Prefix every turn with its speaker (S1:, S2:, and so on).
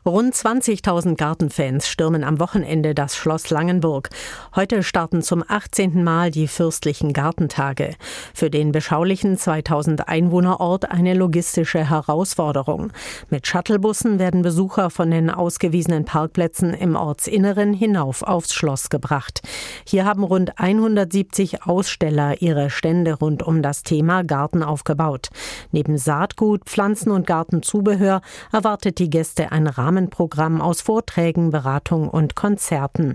S1: Rund 20.000 Gartenfans stürmen am Wochenende das Schloss Langenburg. Heute starten zum 18. Mal die fürstlichen Gartentage. Für den beschaulichen 2000 Einwohnerort eine logistische Herausforderung. Mit Shuttlebussen werden Besucher von den ausgewiesenen Parkplätzen im Ortsinneren hinauf aufs Schloss gebracht. Hier haben rund 170 Aussteller ihre Stände rund um das Thema Garten aufgebaut. Neben Saatgut, Pflanzen und Gartenzubehör erwartet die Gäste ein Rahmenprogramm aus Vorträgen, Beratung und Konzerten.